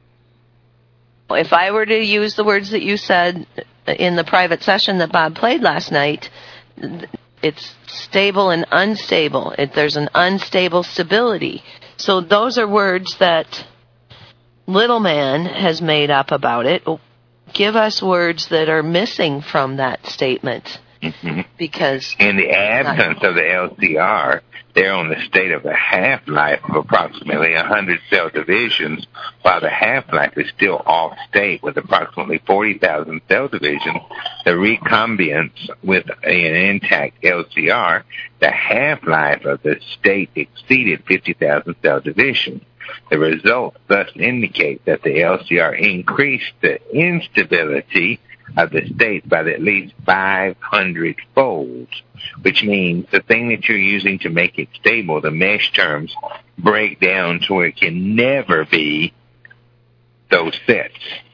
If I were to use the words that you said in the private session that Bob played last night, it's stable and unstable. It, there's an unstable stability. So those are words that Little Man has made up about it. Give us words that are missing from that statement. Mm-hmm. Because in the absence of the L C R, they're on the state of a half-life of approximately one hundred cell divisions, while the half-life is still off state with approximately forty thousand cell divisions. The recombinance with an intact L C R, the half-life of the state exceeded fifty thousand cell divisions. The results thus indicate that the L C R increased the instability of the state by at least five hundred folds, which means the thing that you're using to make it stable, the mesh terms, break down to where it can never be those sets.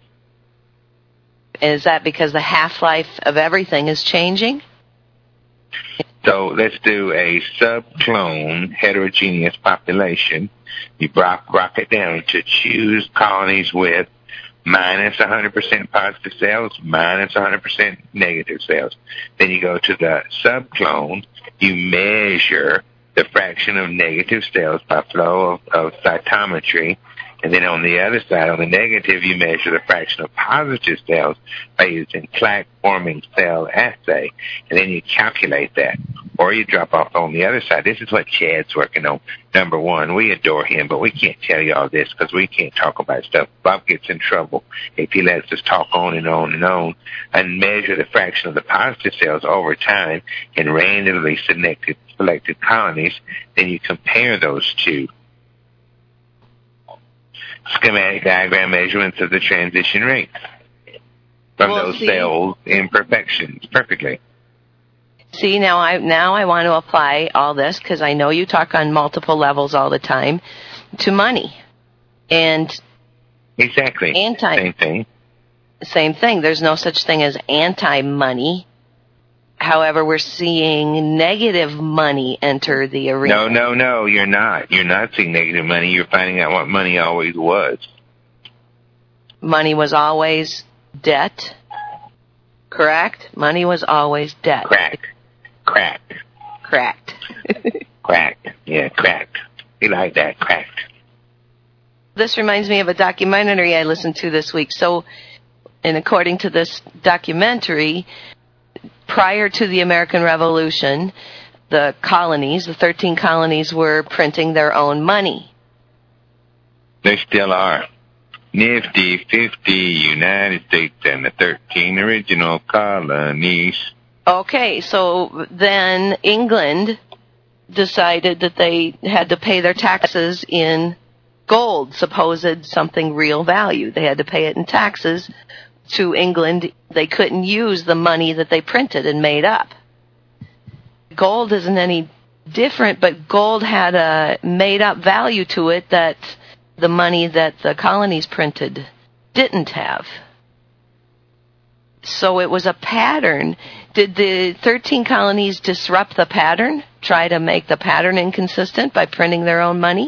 Is that because the half-life of everything is changing? So let's do a subclone heterogeneous population. You rock, rock it down to choose colonies with minus one hundred percent positive cells, minus one hundred percent negative cells. Then you go to the subclone. You measure the fraction of negative cells by flow of, of cytometry. And then on the other side, on the negative, you measure the fraction of positive cells by using plaque-forming cell assay. And then you calculate that. Or you drop off on the other side. This is what Chad's working on. Number one, we adore him, but we can't tell you all this because we can't talk about stuff. Bob gets in trouble if he lets us talk on and on and on and measure the fraction of the positive cells over time in randomly selected, selected colonies. Then you compare those two. Schematic diagram measurements of the transition rates from well, those see, cells imperfections perfectly. See, now I now I want to apply all this because I know you talk on multiple levels all the time to money and exactly anti same thing. Same thing. There's no such thing as anti-money. However, we're seeing negative money enter the arena. No, no, no, you're not. You're not seeing negative money. You're finding out what money always was. Money was always debt, correct? Money was always debt. Crack. Crack. Correct. Cracked. Yeah, cracked. We like that, cracked. This reminds me of a documentary I listened to this week. So, and according to this documentary, prior to the American Revolution, the colonies, the thirteen colonies, were printing their own money. They still are. Nifty fifty, United States and the thirteen original colonies. Okay, so then England decided that they had to pay their taxes in gold, supposed something real value. They had to pay it in taxes to England. They couldn't use the money that they printed and made up. Gold isn't any different, but gold had a made-up value to it that the money that the colonies printed didn't have. So it was a pattern. Did the thirteen colonies disrupt the pattern, try to make the pattern inconsistent by printing their own money?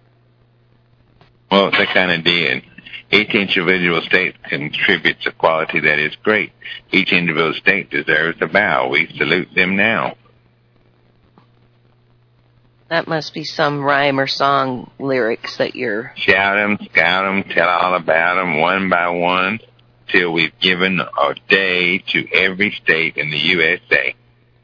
Well, they kind of did. Each individual state contributes a quality that is great. Each individual state deserves a bow. We salute them now. That must be some rhyme or song lyrics that you're... Shout 'em, scout 'em, tell all about 'em one by one, till we've given a day to every state in the U S A.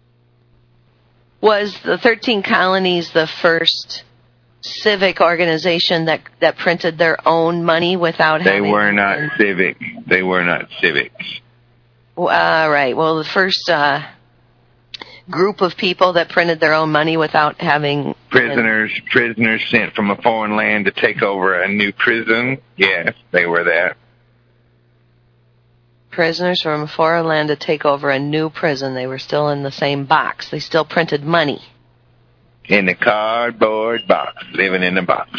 Was the thirteen colonies the first civic organization that that printed their own money without they having... They were not civic. They were not civics. All uh, right. Well, the first uh, group of people that printed their own money without having... Prisoners, an... prisoners sent from a foreign land to take over a new prison. Yes, they were that. Prisoners from a foreign land to take over a new prison. They were still in the same box. They still printed money. In the cardboard box, living in a box.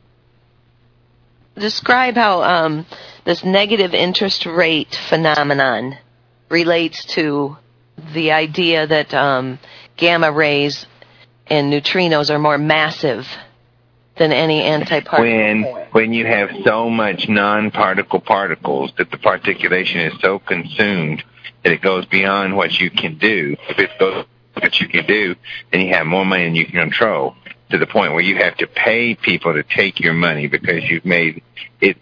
Describe how um, this negative interest rate phenomenon relates to the idea that um, gamma rays and neutrinos are more massive than any antiparticle. When when you have so much non-particle particles that the particulation is so consumed that it goes beyond what you can do. If it goes what you can do, then you have more money than you can control, to the point where you have to pay people to take your money because you've made its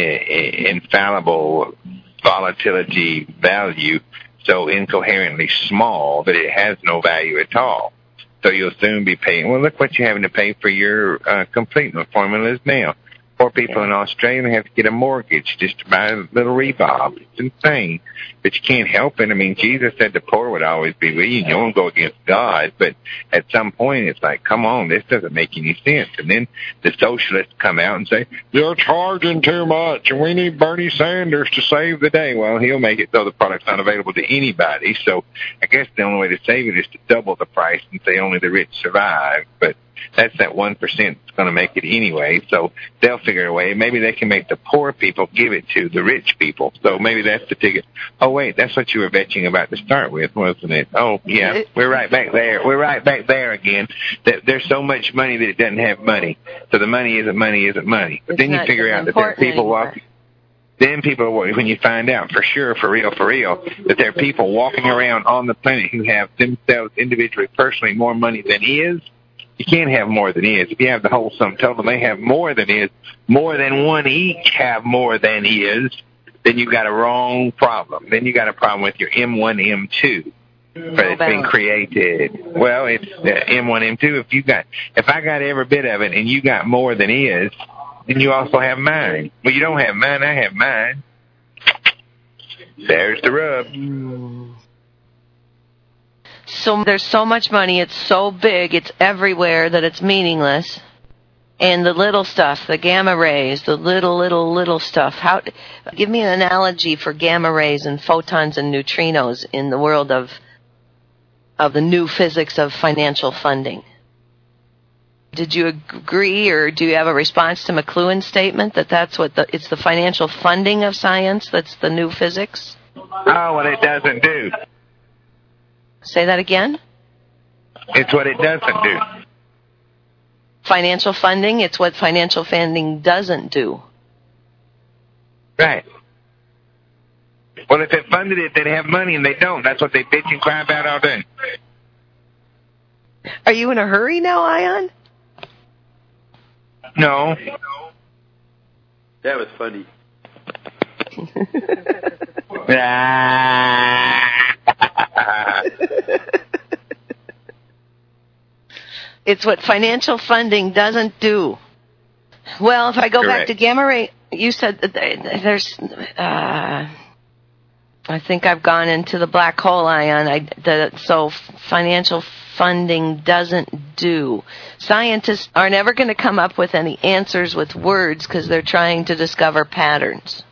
infallible volatility value so incoherently small that it has no value at all. So you'll soon be paying. Well, look what you're having to pay for your uh, completement formulas now. Poor people in Australia have to get a mortgage just to buy a little revolve. It's insane. But you can't help it. I mean, Jesus said the poor would always be with you. You don't go against God. But at some point, it's like, come on, this doesn't make any sense. And then the socialists come out and say, they're charging too much, and we need Bernie Sanders to save the day. Well, he'll make it so the product's not available to anybody. So I guess the only way to save it is to double the price and say only the rich survive. But that's that one percent that's going to make it anyway. So they'll figure a way. Maybe they can make the poor people give it to the rich people. So maybe that's the ticket. Oh, wait, that's what you were bitching about to start with, wasn't it? Oh, yeah, we're right back there. We're right back there again. That there's so much money that it doesn't have money. So the money isn't money isn't money. But it's then you figure out that there are people walking. Then people, when you find out for sure, for real, for real, that there are people walking around on the planet who have themselves individually, personally, more money than is. You can't have more than is. If you have the whole sum total, they have more than is. More than one each have more than is. Then you got a wrong problem. Then you got a problem with your M one, M two. No but it's been created. Well, it's uh, M one, M two. If you got, if I got every bit of it and you got more than is, then you also have mine. Well, you don't have mine. I have mine. There's the rub. So there's so much money, it's so big, it's everywhere that it's meaningless. And the little stuff, the gamma rays, the little, little, little stuff. How? Give me an analogy for gamma rays and photons and neutrinos in the world of of the new physics of financial funding. Did you agree, or do you have a response to McLuhan's statement that that's what the, it's the financial funding of science that's the new physics? Oh, well, it doesn't do. Say that again? It's what it doesn't do. Financial funding, it's what financial funding doesn't do. Right. Well, if it funded it, they'd have money, and they don't. That's what they bitch and cry about all day. Are you in a hurry now, Ion? No. That was funny. It's what financial funding doesn't do. Well, if I go Correct. back to gamma ray, you said that there's, uh, I think I've gone into the black hole, Ion. I, the, so financial funding doesn't do. Scientists are never going to come up with any answers with words because they're trying to discover patterns.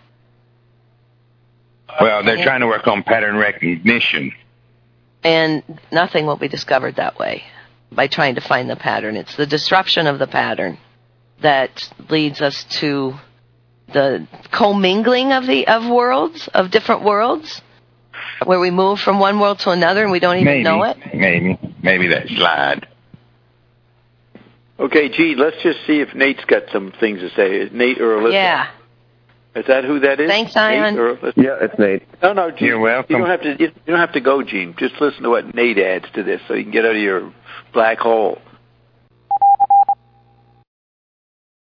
Well, they're trying to work on pattern recognition. And nothing will be discovered that way by trying to find the pattern. It's the disruption of the pattern that leads us to the commingling of the of worlds, of different worlds, where we move from one world to another and we don't even maybe, know it. Maybe. Maybe that slide. Okay, Gene, let's just see if Nate's got some things to say. Nate or Alyssa? Yeah. Is that who that is? Thanks, Ion. Nate or Alyssa? Yeah, it's Nate. No, no, Gene. You're welcome. You don't have to. You don't have to go, Gene. Just listen to what Nate adds to this, so you can get out of your black hole.